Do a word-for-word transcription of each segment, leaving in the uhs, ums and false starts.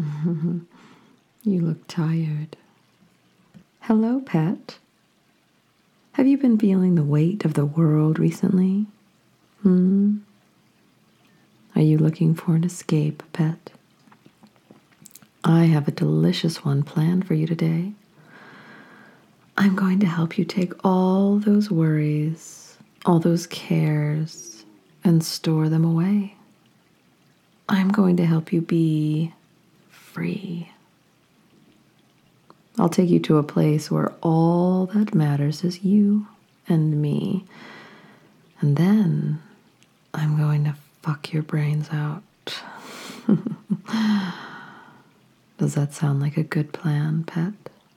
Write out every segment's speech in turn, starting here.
You look tired. Hello, pet. Have you been feeling the weight of the world recently? Hmm? Are you looking for an escape, pet? I have a delicious one planned for you today. I'm going to help you take all those worries, all those cares, and store them away. I'm going to help you be free. I'll take you to a place where all that matters is you and me. And then I'm going to fuck your brains out. Does that sound like a good plan, pet?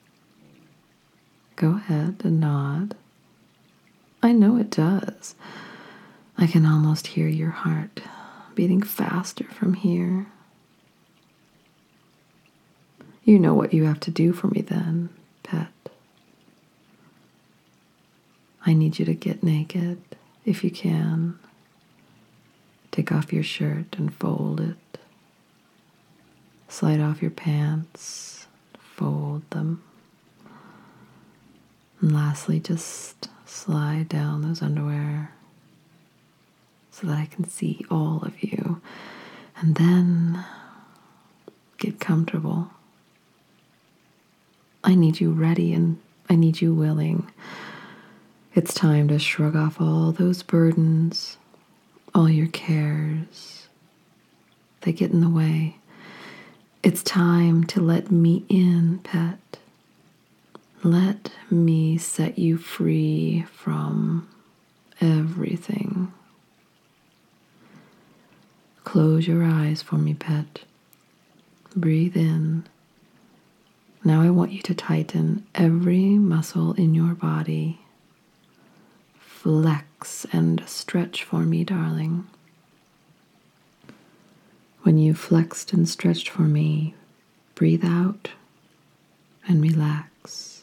Go ahead and nod. I know it does. I can almost hear your heart beating faster from here. You know what you have to do for me then, pet. I need you to get naked, if you can. Take off your shirt and fold it. Slide off your pants, fold them. And lastly, just slide down those underwear so that I can see all of you. And then get comfortable. I need you ready and I need you willing. It's time to shrug off all those burdens, all your cares. They get in the way. It's time to let me in, pet. Let me set you free from everything. Close your eyes for me, pet. Breathe in. Now I want you to tighten every muscle in your body. Flex and stretch for me, darling. When you've flexed and stretched for me, breathe out and relax.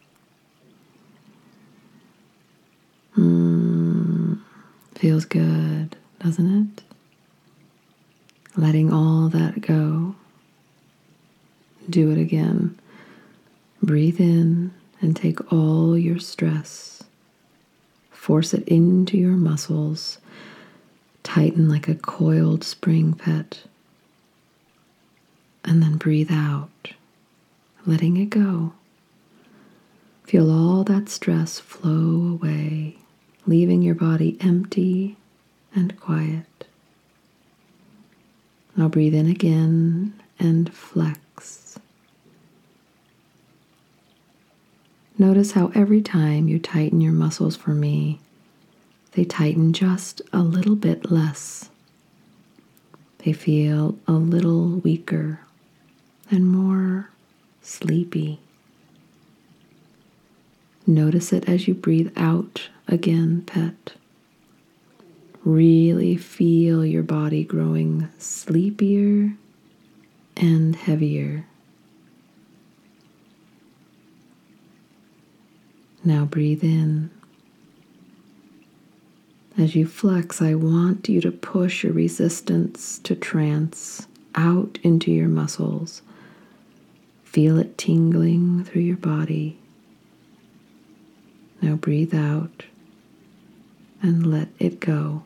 Mm, feels good, doesn't it? Letting all that go. Do it again. Breathe in and take all your stress. Force it into your muscles. Tighten like a coiled spring, pet. And then breathe out, letting it go. Feel all that stress flow away, leaving your body empty and quiet. Now breathe in again and flex. Notice how every time you tighten your muscles for me, they tighten just a little bit less. They feel a little weaker and more sleepy. Notice it as you breathe out again, pet. Really feel your body growing sleepier and heavier. Now breathe in. As you flex, I want you to push your resistance to trance out into your muscles. Feel it tingling through your body. Now breathe out and let it go.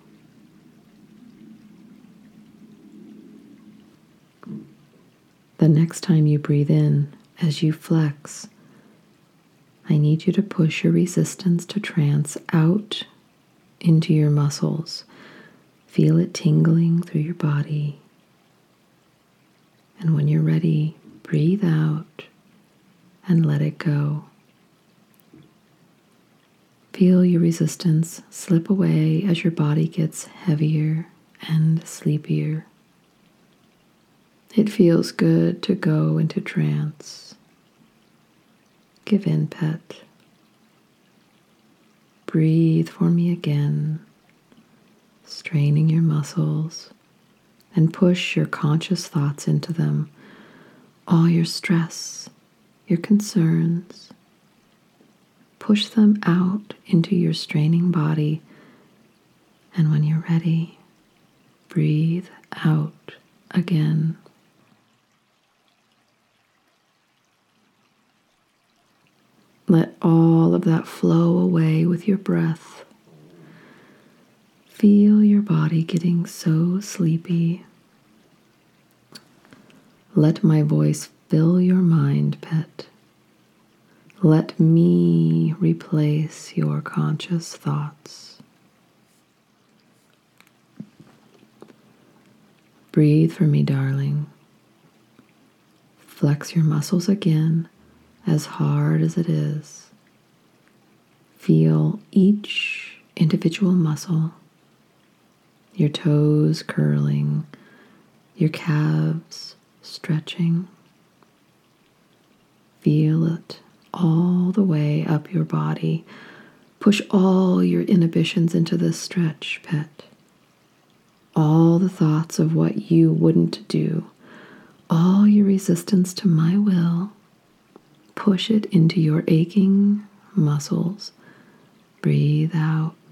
The next time you breathe in, as you flex, I need you to push your resistance to trance out into your muscles. Feel it tingling through your body. And when you're ready, breathe out and let it go. Feel your resistance slip away as your body gets heavier and sleepier. It feels good to go into trance. Give in, pet. Breathe for me again, straining your muscles, and push your conscious thoughts into them. All your stress, your concerns, push them out into your straining body. And when you're ready, breathe out again. Let all of that flow away with your breath. Feel your body getting so sleepy. Let my voice fill your mind, pet. Let me replace your conscious thoughts. Breathe for me, darling. Flex your muscles again, as hard as it is. Feel each individual muscle, your toes curling, your calves stretching. Feel it all the way up your body. Push all your inhibitions into this stretch, pet. All the thoughts of what you wouldn't do, all your resistance to my will, push it into your aching muscles. Breathe out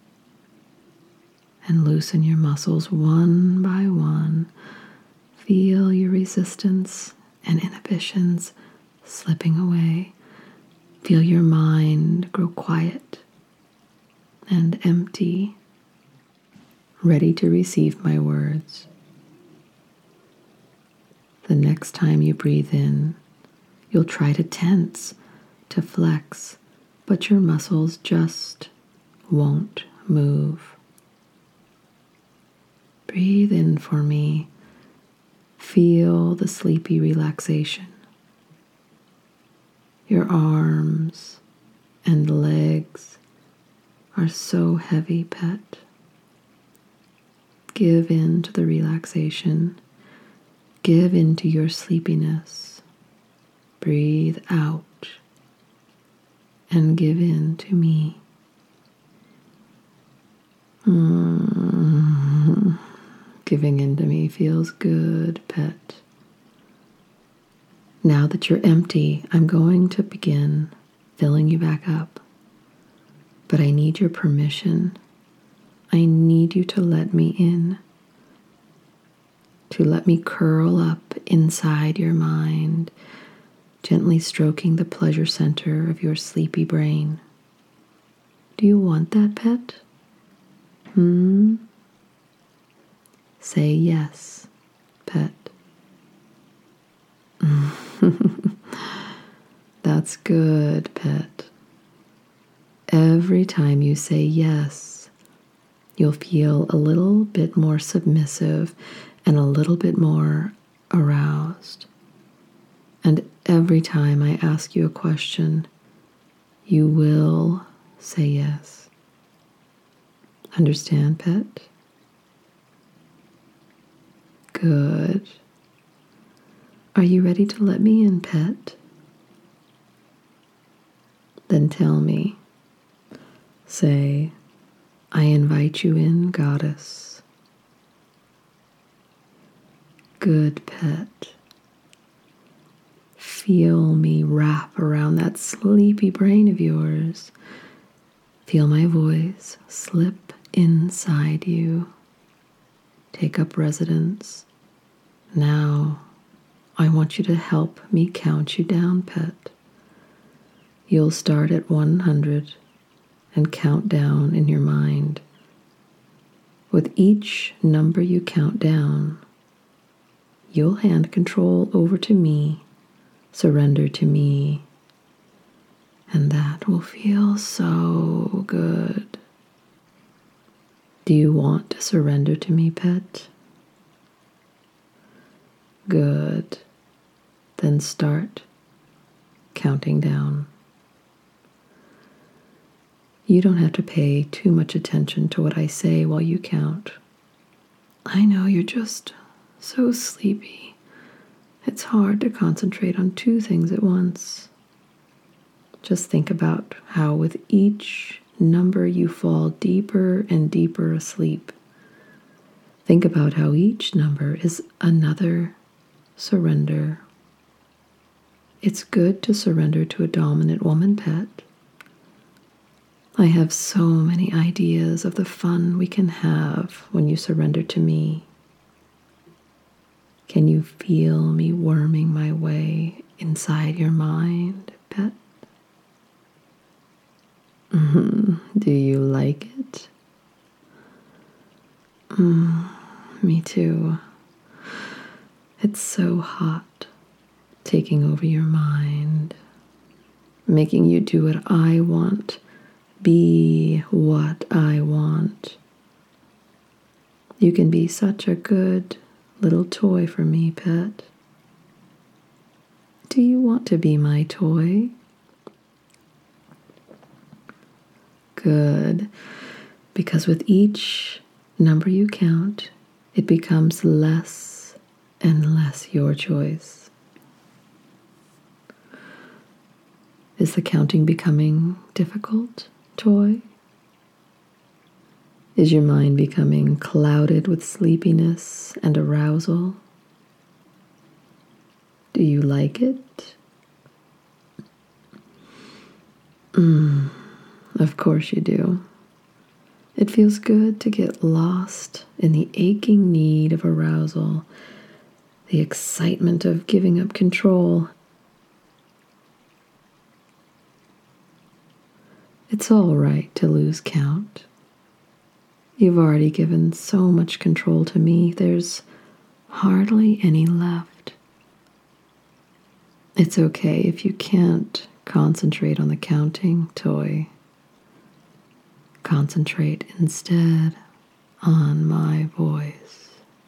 and loosen your muscles one by one. Feel your resistance and inhibitions slipping away. Feel your mind grow quiet and empty, ready to receive my words. The next time you breathe in, you'll try to tense, to flex, but your muscles just won't move. Breathe in for me. Feel the sleepy relaxation. Your arms and legs are so heavy, pet. Give in to the relaxation. Give in to your sleepiness. Breathe out and give in to me. Mm. Giving in to me feels good, pet. Now that you're empty, I'm going to begin filling you back up. But I need your permission. I need you to let me in. To let me curl up inside your mind, gently stroking the pleasure center of your sleepy brain. Do you want that, pet? Hmm? Say yes, pet. That's good, pet. Every time you say yes, you'll feel a little bit more submissive and a little bit more aroused. And every time I ask you a question, you will say yes. Understand, pet? Good. Are you ready to let me in, pet? Then tell me. Say, I invite you in, goddess. Good, pet. Feel me wrap around that sleepy brain of yours. Feel my voice slip inside you. Take up residence. Now, I want you to help me count you down, pet. You'll start at one hundred and count down in your mind. With each number you count down, you'll hand control over to me, surrender to me, and that will feel so good. Do you want to surrender to me, pet? Good. Then start counting down. You don't have to pay too much attention to what I say while you count. I know you're just so sleepy. It's hard to concentrate on two things at once. Just think about how with each number you fall deeper and deeper asleep. Think about how each number is another surrender. It's good to surrender to a dominant woman, pet. I have so many ideas of the fun we can have when you surrender to me. Can you feel me worming my way inside your mind, pet? Mhm. Do you like it? Mm, me too. It's so hot, taking over your mind, making you do what I want, be what I want. You can be such a good little toy for me, pet. Do you want to be my toy? Good, because with each number you count, it becomes less and less your choice. Is the counting becoming difficult, toy? Is your mind becoming clouded with sleepiness and arousal? Do you like it? Mm, of course you do. It feels good to get lost in the aching need of arousal, the excitement of giving up control. It's all right to lose count. You've already given so much control to me, there's hardly any left. It's okay if you can't concentrate on the counting, toy. Concentrate instead on my voice.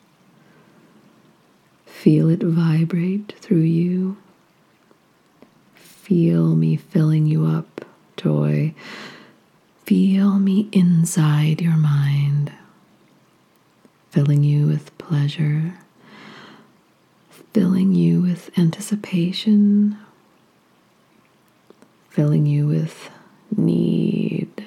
Feel it vibrate through you. Feel me filling you up, toy. Feel me inside your mind, filling you with pleasure, filling you with anticipation, filling you with need.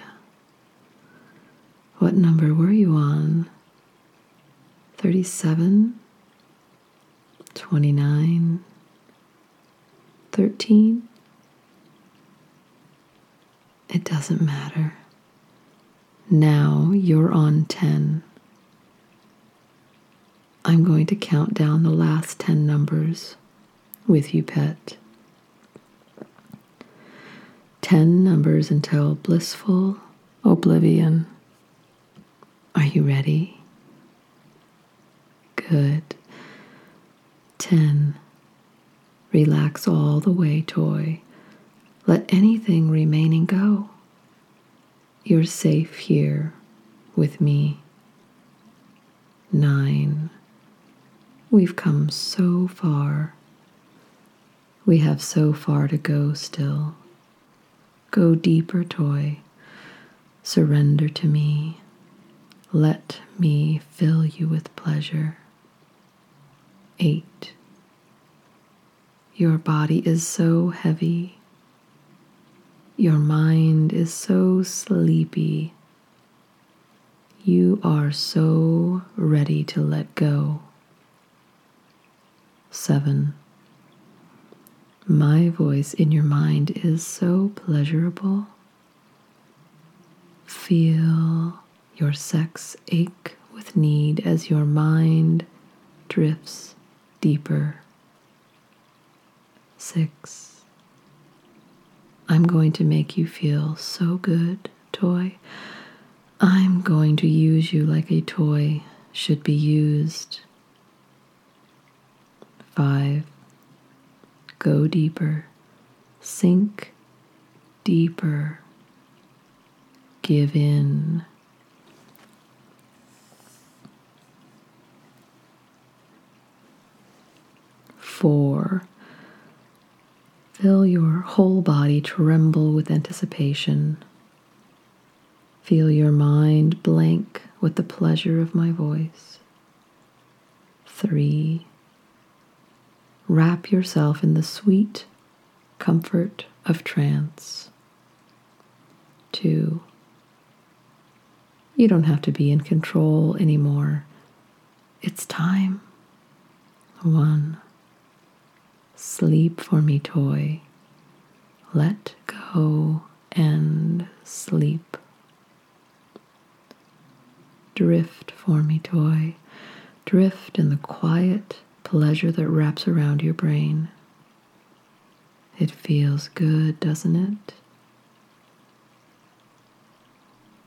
What number were you on? thirty-seven? twenty-nine? thirteen? It doesn't matter. Now you're on ten. I'm going to count down the last ten numbers with you, pet. Ten numbers until blissful oblivion. Are you ready? Good. Ten. Relax all the way, toy. Let anything remaining go. You're safe here with me. Nine. We've come so far. We have so far to go still. Go deeper, toy. Surrender to me. Let me fill you with pleasure. Eight. Your body is so heavy. Your mind is so sleepy. You are so ready to let go. Seven. My voice in your mind is so pleasurable. Feel your sex ache with need as your mind drifts deeper. Six. I'm going to make you feel so good, toy. I'm going to use you like a toy should be used. Five. Go deeper. Sink deeper. Give in. Four. Feel your whole body tremble with anticipation. Feel your mind blank with the pleasure of my voice. Three. Wrap yourself in the sweet comfort of trance. Two. You don't have to be in control anymore. It's time. One. Sleep for me, toy. Let go and sleep. Drift for me, toy. Drift in the quiet pleasure that wraps around your brain. It feels good, doesn't it?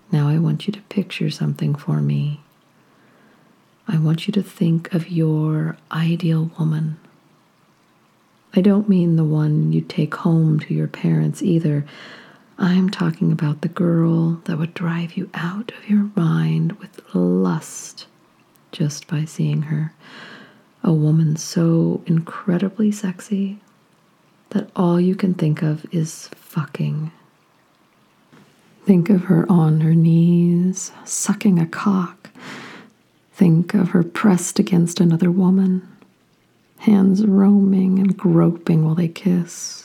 Now I want you to picture something for me. I want you to think of your ideal woman. I don't mean the one you take home to your parents either. I'm talking about the girl that would drive you out of your mind with lust just by seeing her. A woman so incredibly sexy that all you can think of is fucking. Think of her on her knees, sucking a cock. Think of her pressed against another woman, hands roaming and groping while they kiss.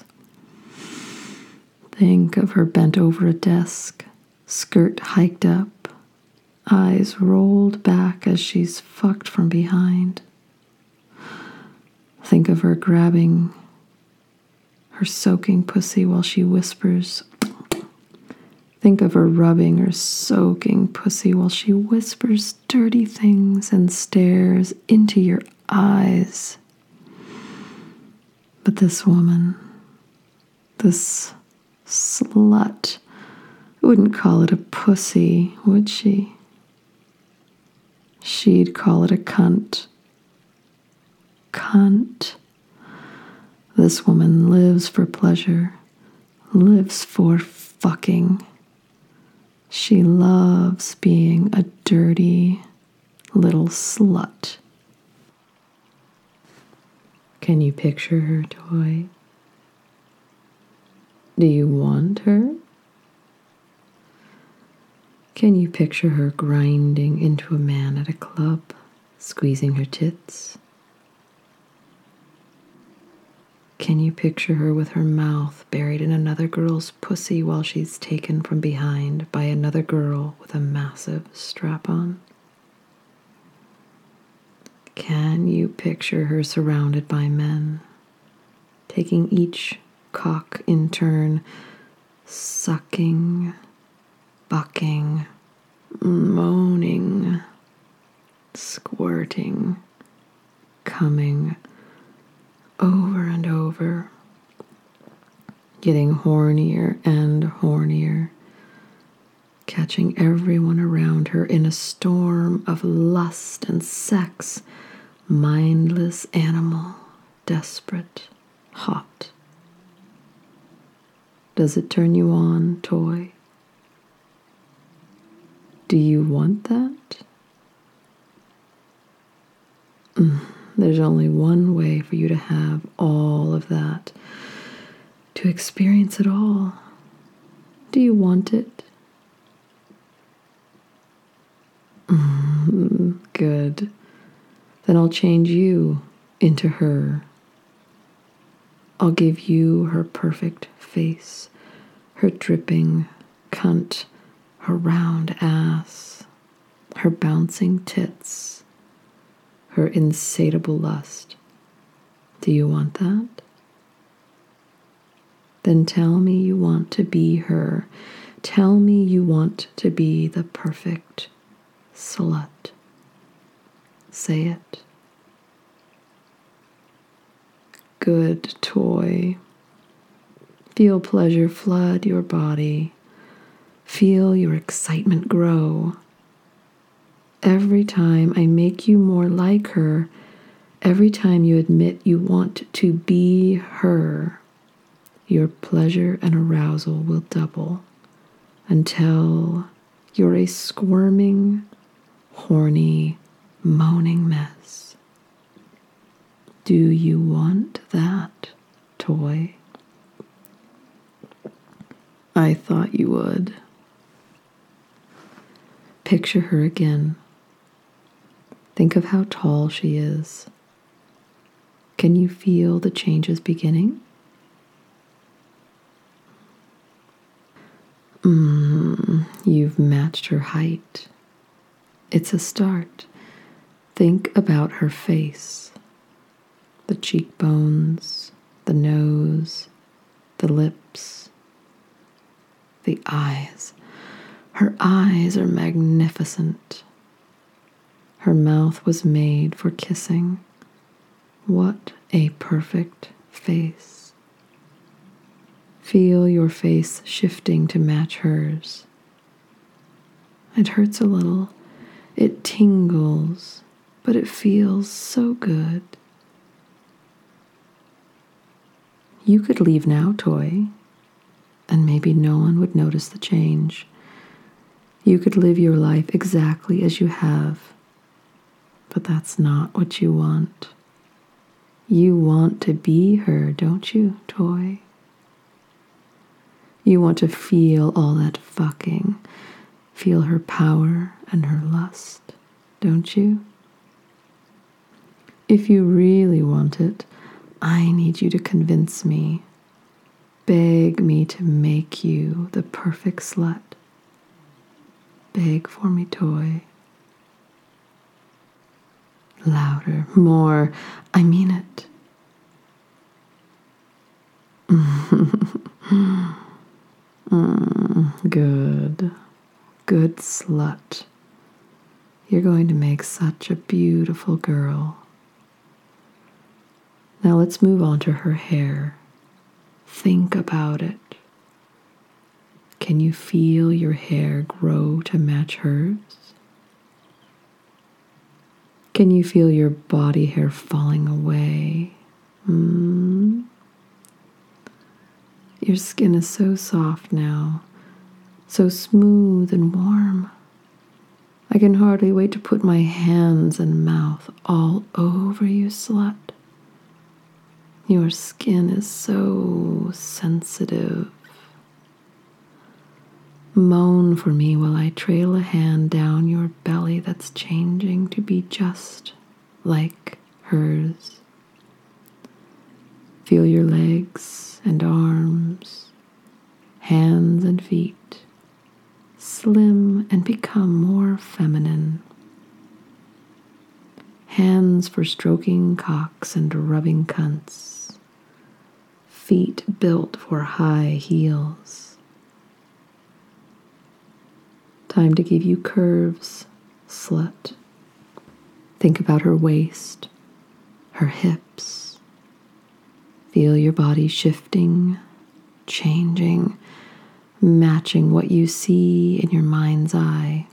Think of her bent over a desk, skirt hiked up, eyes rolled back as she's fucked from behind. Think of her grabbing her soaking pussy while she whispers. Think of her rubbing her soaking pussy while she whispers dirty things and stares into your eyes. But this woman, this slut, wouldn't call it a pussy, would she? She'd call it a cunt. Cunt. This woman lives for pleasure, lives for fucking. She loves being a dirty little slut. Can you picture her, Toy? Do you want her? Can you picture her grinding into a man at a club, squeezing her tits? Can you picture her with her mouth buried in another girl's pussy while she's taken from behind by another girl with a massive strap-on? Can you picture her surrounded by men, taking each cock in turn, sucking, bucking, moaning, squirting, coming over and over, getting hornier and hornier, catching everyone around her in a storm of lust and sex, mindless animal, desperate, hot. Does it turn you on, Toy? Do you want that? Mm. There's only one way for you to have all of that, to experience it all. Do you want it? Mm, good. Then I'll change you into her. I'll give you her perfect face, her dripping cunt, her round ass, her bouncing tits, her insatiable lust. Do you want that? Then tell me you want to be her. Tell me you want to be the perfect slut. Say it. Good, Toy. Feel pleasure flood your body. Feel your excitement grow. Every time I make you more like her, every time you admit you want to be her, your pleasure and arousal will double until you're a squirming, horny, moaning mess. Do you want that, Toy? I thought you would. Picture her again. Think of how tall she is. Can you feel the changes beginning? Mm, you've matched her height. It's a start. Think about her face. The cheekbones, the nose, the lips, the eyes. Her eyes are magnificent. Her mouth was made for kissing. What a perfect face. Feel your face shifting to match hers. It hurts a little. It tingles, but it feels so good. You could leave now, toy, and maybe no one would notice the change. You could live your life exactly as you have, but that's not what you want. You want to be her, don't you, toy? You want to feel all that fucking, feel her power and her lust, don't you? If you really want it, I need you to convince me, beg me to make you the perfect slut. Beg for me, toy. Louder, more, I mean it. mm, good, good slut. You're going to make such a beautiful girl. Now let's move on to her hair. Think about it. Can you feel your hair grow to match hers? Can you feel your body hair falling away? Hmm? Your skin is so soft now, so smooth and warm. I can hardly wait to put my hands and mouth all over you, slut. Your skin is so sensitive. Moan for me while I trail a hand down your belly that's changing to be just like hers. Feel your legs and arms, hands and feet, slim and become more feminine. Hands for stroking cocks and rubbing cunts. Feet built for high heels. Time to give you curves, slut. Think about her waist, her hips. Feel your body shifting, changing, matching what you see in your mind's eye.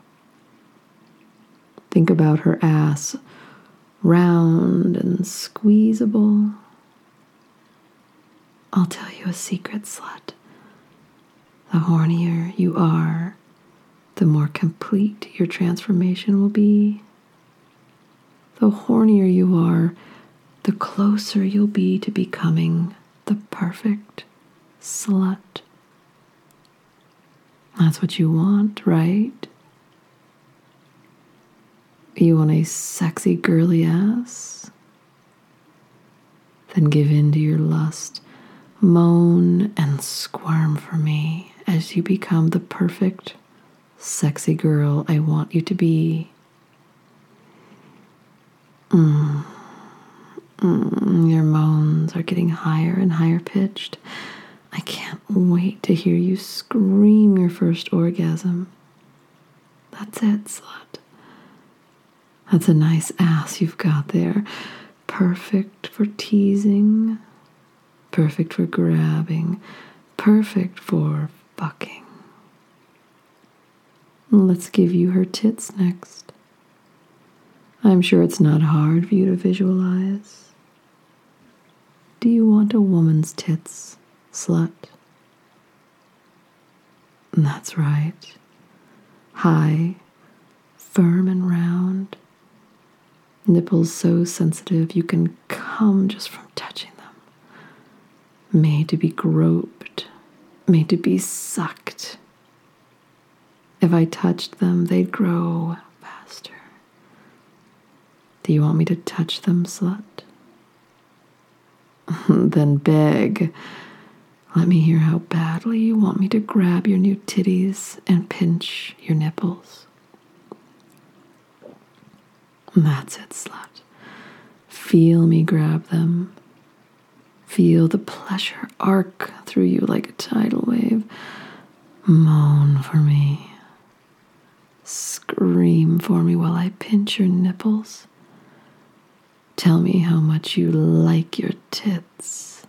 Think about her ass, round and squeezable. I'll tell you a secret, slut. The hornier you are, the more complete your transformation will be. The hornier you are, the closer you'll be to becoming the perfect slut. That's what you want, right? You want a sexy girly ass? Then give in to your lust. Moan and squirm for me as you become the perfect sexy girl I want you to be. Mm. Mm, your moans are getting higher and higher pitched. I can't wait to hear you scream your first orgasm. That's it, slut. That's a nice ass you've got there. Perfect for teasing, perfect for grabbing, perfect for fucking. Let's give you her tits next. I'm sure it's not hard for you to visualize. Do you want a woman's tits, slut? That's right. High, firm and round. Nipples so sensitive you can come just from touching them. Made to be groped, made to be sucked. If I touched them, they'd grow faster. Do you want me to touch them, slut? Then beg. Let me hear how badly you want me to grab your new titties and pinch your nipples. That's it, slut. Feel me grab them. Feel the pleasure arc through you like a tidal wave. Moan for me. Scream for me while I pinch your nipples. Tell me how much you like your tits.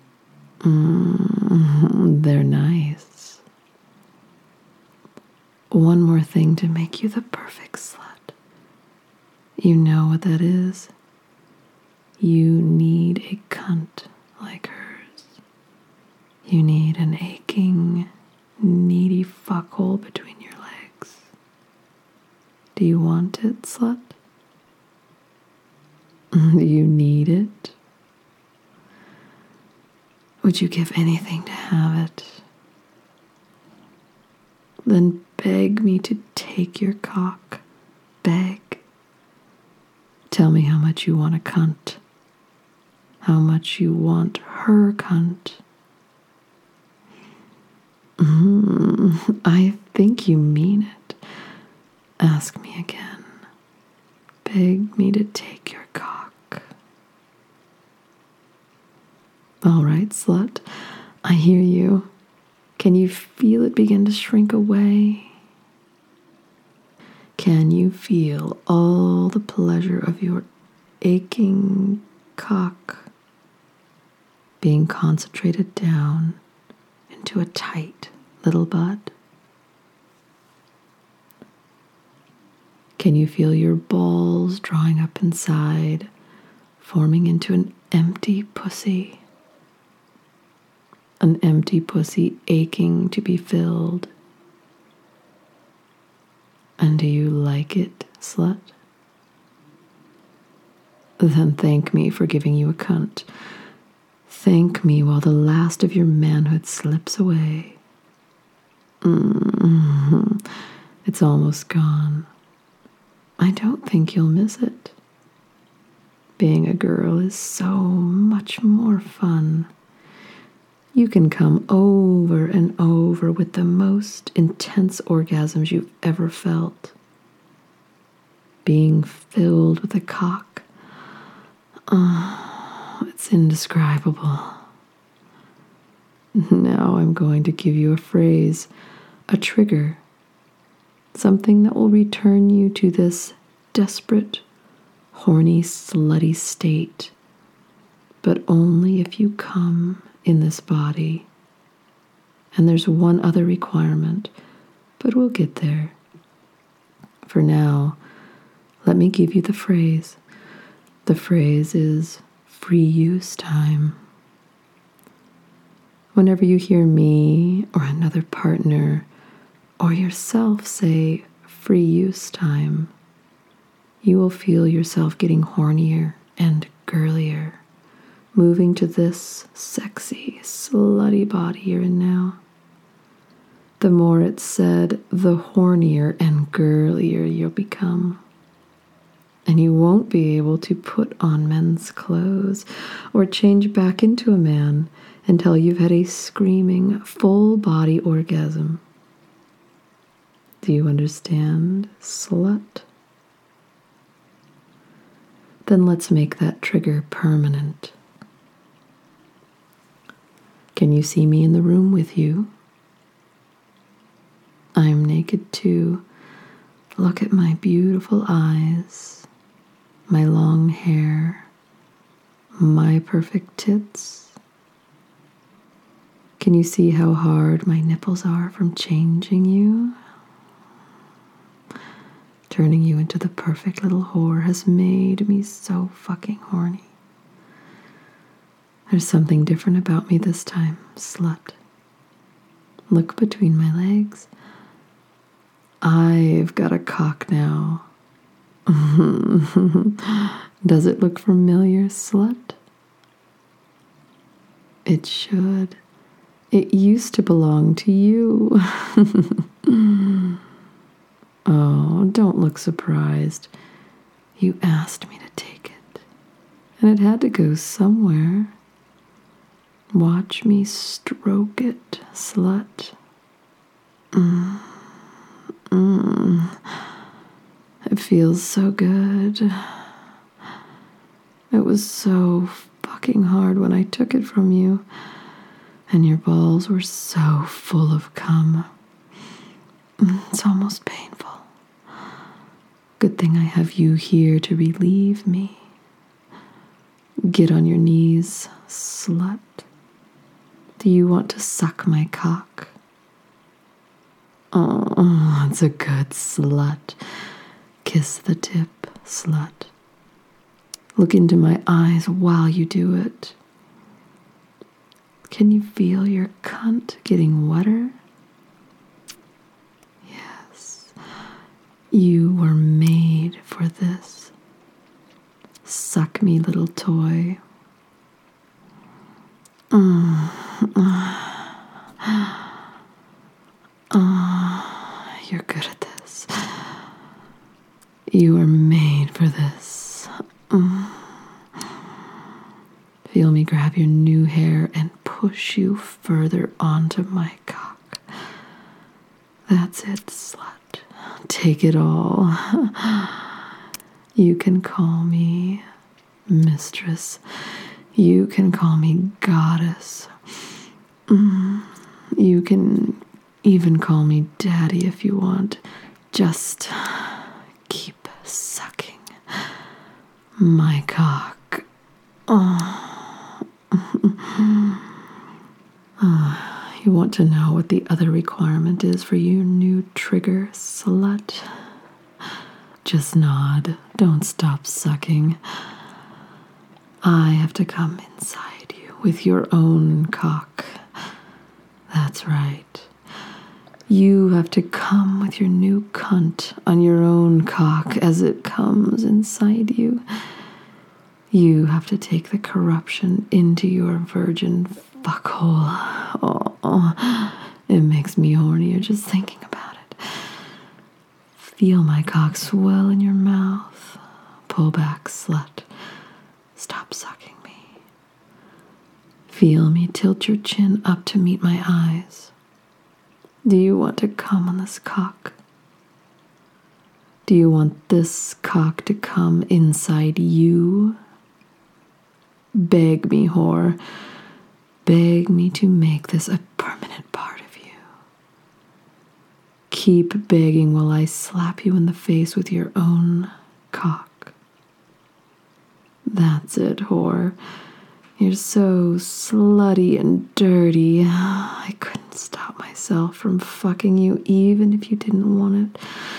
Mm, they're nice. one more thing to make you the perfect slut. You know what that is? You need a cunt like hers. You need an aching, needy fuckhole between your legs. Do you want it, slut? Do you need it? Would you give anything to have it? Then beg me to take your cock. Beg. Tell me how much you want a cunt. How much you want her cunt. Mm, I think you mean it. Ask me again. Beg me to take your cock. All right, slut. I hear you. Can you feel it begin to shrink away? Can you feel all the pleasure of your aching cock being concentrated down into a tight little bud? Can you feel your balls drawing up inside, forming into an empty pussy? An empty pussy aching to be filled. And do you like it, slut? Then thank me for giving you a cunt. Thank me while the last of your manhood slips away. Mm-hmm. It's almost gone. I don't think you'll miss it. Being a girl is so much more fun. You can come over and over with the most intense orgasms you've ever felt. Being filled with a cock. Oh, it's indescribable. Now I'm going to give you a phrase, a trigger, something that will return you to this desperate, horny, slutty state, but only if you come in this body. And there's one other requirement, but we'll get there. For now, let me give you the phrase. The phrase is free use time. Whenever you hear me or another partner or yourself say free use time, you will feel yourself getting hornier and girlier, moving to this sexy, slutty body you're in now. The more it's said, the hornier and girlier you'll become. And you won't be able to put on men's clothes or change back into a man until you've had a screaming, full-body orgasm. Do you understand, slut? Then let's make that trigger permanent. Can you see me in the room with you? I'm naked too. Look at my beautiful eyes, my long hair, my perfect tits. Can you see how hard my nipples are from changing you? Turning you into the perfect little whore has made me so fucking horny. There's something different about me this time, slut. Look between my legs. I've got a cock now. Does it look familiar, slut? It should. It used to belong to you. Oh, don't look surprised. You asked me to take it, and it had to go somewhere. Watch me stroke it, slut. Mm. Mm. It feels so good. It was so fucking hard when I took it from you, and your balls were so full of cum. It's almost painful. Good thing I have you here to relieve me. Get on your knees, slut. Do you want to suck my cock? Oh, that's a good slut. Kiss the tip, slut. Look into my eyes while you do it. Can you feel your cunt getting wetter? Yes. You were made for this. Suck me, little toy. Mm. Oh, you're good at this. You were made for this. Mm. Feel me grab your new hair and push you further onto my cock. That's it, slut. Take it all. You can call me mistress. You can call me goddess. Mm. You can even call me daddy if you want. Just keep sucking my cock. Oh. Oh, you want to know what the other requirement is for you new trigger, slut? Just nod. Don't stop sucking. I have to come inside you with your own cock. That's right. You have to come with your new cunt on your own cock as it comes inside you. You have to take the corruption into your virgin fuckhole. Oh, oh, it makes me hornier just thinking about it. Feel my cock swell in your mouth. Pull back, slut. Stop sucking me. Feel me tilt your chin up to meet my eyes. Do you want to come on this cock? Do you want this cock to come inside you? Beg me, whore. Beg me to make this a permanent part of you. Keep begging while I slap you in the face with your own cock. That's it, whore. You're so slutty and dirty. I couldn't stop myself from fucking you even if you didn't want it.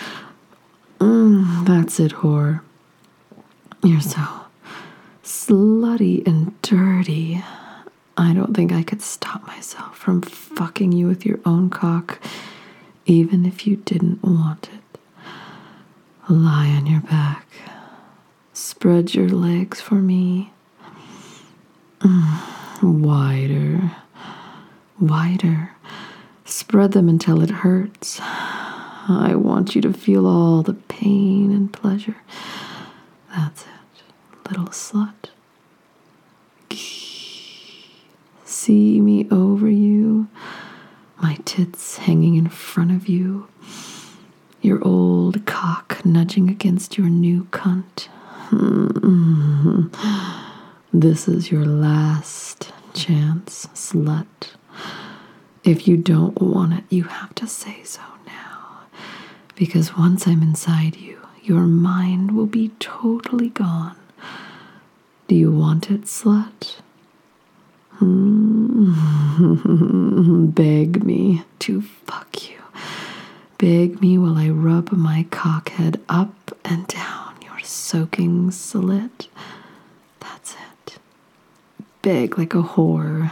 Mm, that's it, whore. You're so slutty and dirty. I don't think I could stop myself from fucking you with your own cock, even if you didn't want it. Lie on your back. Spread your legs for me. Mm, wider. Wider. Spread them until it hurts. I want you to feel all the pain and pleasure. That's it. Little slut. See me over you, my tits hanging in front of you, your old cock nudging against your new cunt. Mm-hmm. This is your last chance, slut. If you don't want it, you have to say so now, because once I'm inside you, your mind will be totally gone. Do you want it, slut? Mm-hmm. Beg me to fuck you. Beg me while I rub my cockhead up and down your soaking slit. That's it. Beg like a whore.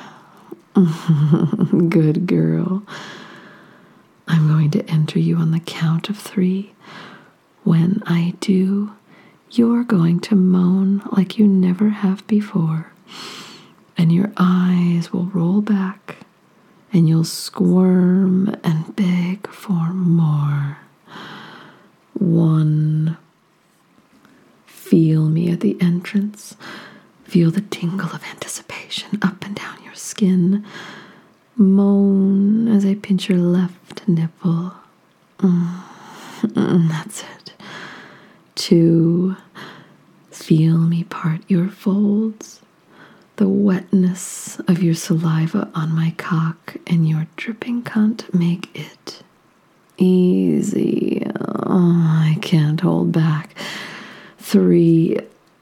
Good girl. I'm going to enter you on the count of three. When I do, you're going to moan like you never have before, and your eyes will roll back, and you'll squirm and beg for more. One. Feel me at the entrance. Feel the tingle of anticipation up and down your skin. Moan as I pinch your left nipple. Mm, mm, that's it. Two. Feel me part your folds. The wetness of your saliva on my cock and your dripping cunt make it easy. Oh, I can't hold back. Three.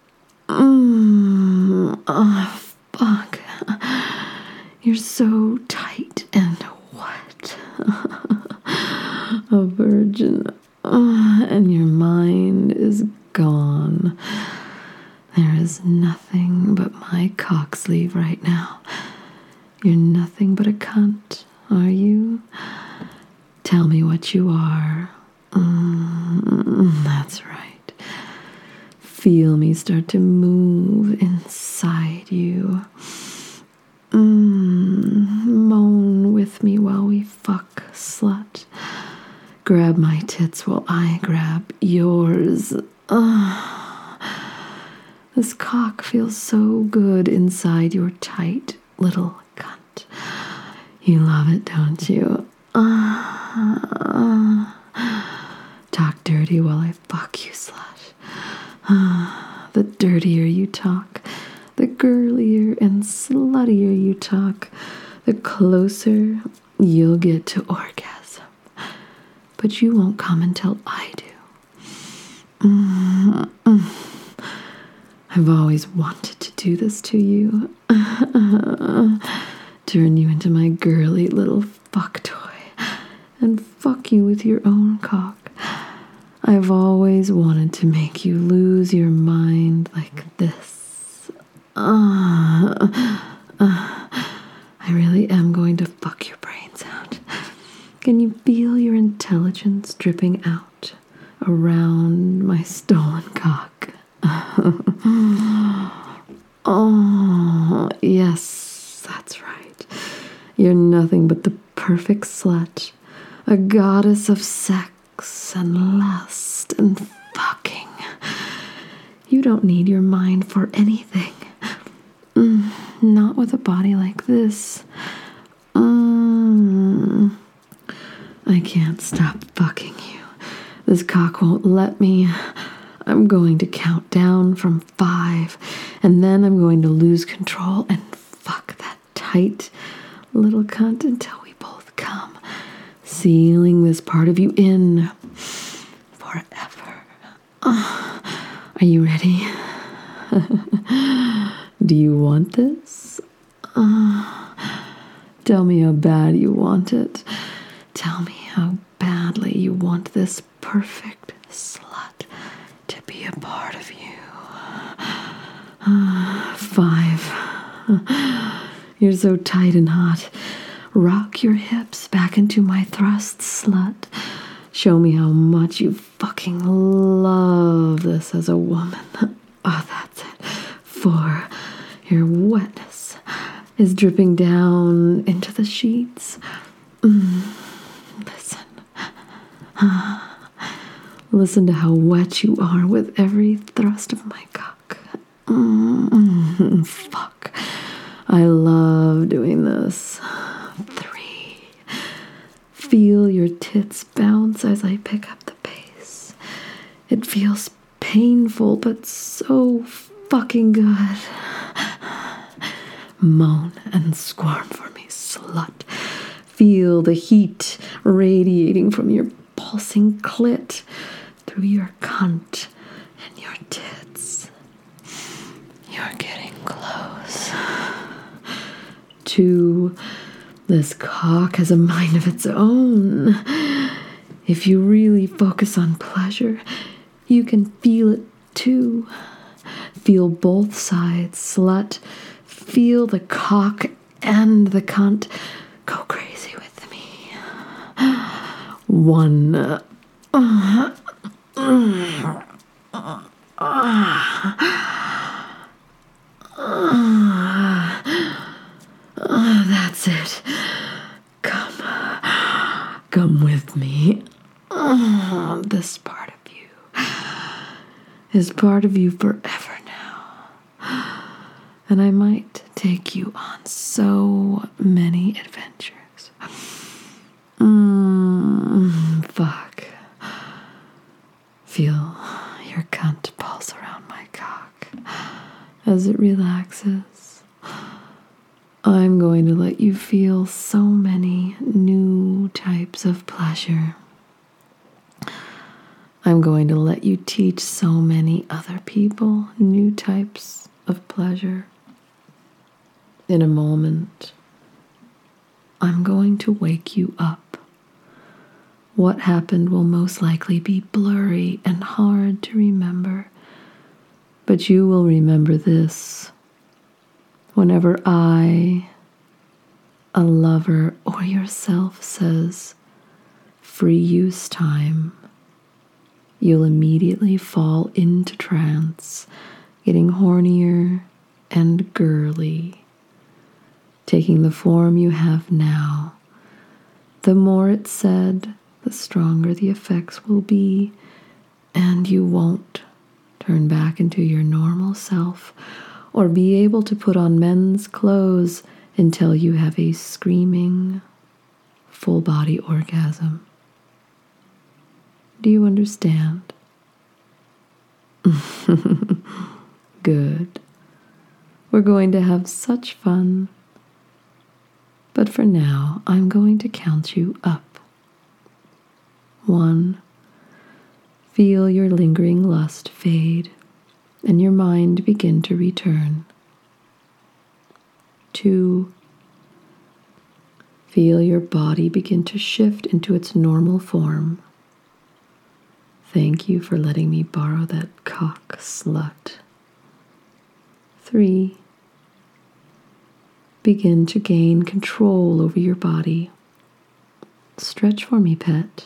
Mm, oh, fuck. You're so tight and wet. a virgin, uh, and your mind is gone. There is nothing but my cock sleeve right now. You're nothing but a cunt, are you? Tell me what you are. Mm, that's right. Feel me start to move inside you. Mm, moan with me while we fuck, slut. Grab my tits while I grab yours. Ugh. This cock feels so good inside your tight little cunt. You love it, don't you? Uh, talk dirty while I fuck you, slut. Uh, the dirtier you talk, the girlier and sluttier you talk, the closer you'll get to orgasm. But you won't come until I do. Mm-mm. I've always wanted to do this to you. Turn you into my girly little fuck toy and fuck you with your own cock. I've always wanted to make you lose your mind like this. Uh, uh, I really am going to fuck your brains out. Can you feel your intelligence dripping out around my stolen cock? Oh, yes, that's right. You're nothing but the perfect slut, a goddess of sex and lust and fucking. You don't need your mind for anything. Mm, not with a body like this. Mm, I can't stop fucking you. This cock won't let me. I'm going to count down from five, and then I'm going to lose control and fuck that tight little cunt until we both come, sealing this part of you in forever. Uh, are you ready? Do you want this? Uh, tell me how bad you want it. Tell me how badly you want this perfect slut to be a part of you. Uh, five. You're so tight and hot. Rock your hips back into my thrust, slut. Show me how much you fucking love this as a woman. Oh, that's it. Four. Your wetness is dripping down into the sheets. Mm. Listen. Uh, listen to how wet you are with every thrust of my cock. Mm, fuck. I love doing this. Three. Feel your tits bounce as I pick up the pace. It feels painful, but so fucking good. Moan and squirm for me, slut. Feel the heat radiating from your pulsing clit through your cunt and your tits. You're getting close. Two, this cock has a mind of its own. If you really focus on pleasure, you can feel it too. Feel both sides, slut. Feel the cock and the cunt. Go crazy with me. One. Uh, uh, uh, uh, uh, that's it. Come. Come with me. Uh, this part of you is part of you forever now. And I might take you on so many adventures. Mmm, fuck. Feel your cunt pulse around my cock as it relaxes. I'm going to let you feel so many new types of pleasure. I'm going to let you teach so many other people new types of pleasure. In a moment, I'm going to wake you up What happened will most likely be blurry and hard to remember, but you will remember this. Whenever I, a lover, or yourself says, free use time, you'll immediately fall into trance, getting hornier and girly, taking the form you have now. The more it's said, the stronger the effects will be, and you won't turn back into your normal self or be able to put on men's clothes until you have a screaming, full-body orgasm. Do you understand? Good. We're going to have such fun. But for now, I'm going to count you up. One, feel your lingering lust fade and your mind begin to return. Two, feel your body begin to shift into its normal form. Thank you for letting me borrow that cock, slut. Three, begin to gain control over your body. Stretch for me, pet.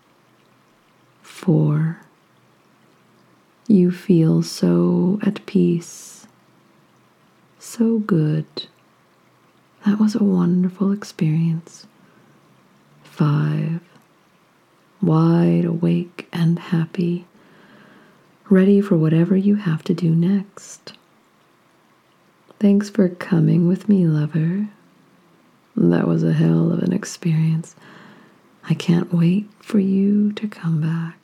Four, you feel so at peace, so good. That was a wonderful experience. Five, wide awake and happy, ready for whatever you have to do next. Thanks for coming with me, lover. That was a hell of an experience. I can't wait for you to come back.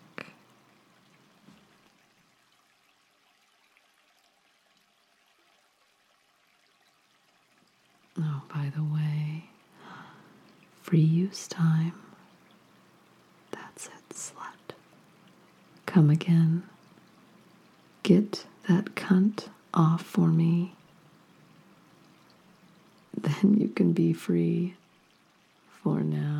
Oh, by the way, free use time. That's it, slut. Come again. Get that cunt off for me. Then you can be free for now.